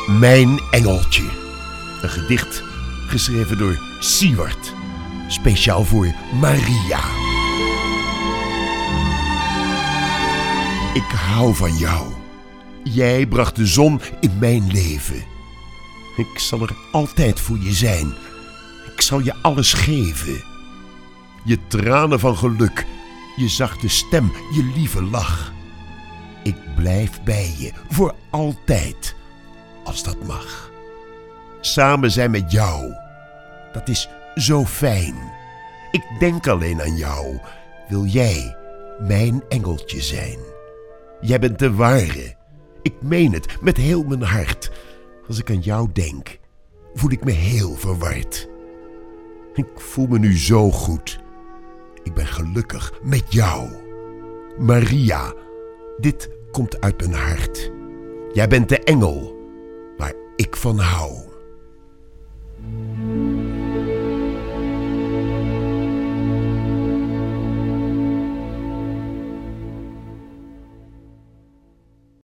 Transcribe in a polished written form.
Mijn engeltje. Een gedicht geschreven door Siewert. Speciaal voor Maria. Ik hou van jou. Jij bracht de zon in mijn leven. Ik zal er altijd voor je zijn. Ik zal je alles geven. Je tranen van geluk, je zachte stem, je lieve lach. Ik blijf bij je, voor altijd, als dat mag. Samen zijn met jou, dat is zo fijn. Ik denk alleen aan jou, wil jij mijn engeltje zijn. Jij bent de ware, ik meen het met heel mijn hart. Als ik aan jou denk, voel ik me heel verward. Ik voel me nu zo goed. Ik ben gelukkig met jou. Maria, dit komt uit mijn hart. Jij bent de engel waar ik van hou.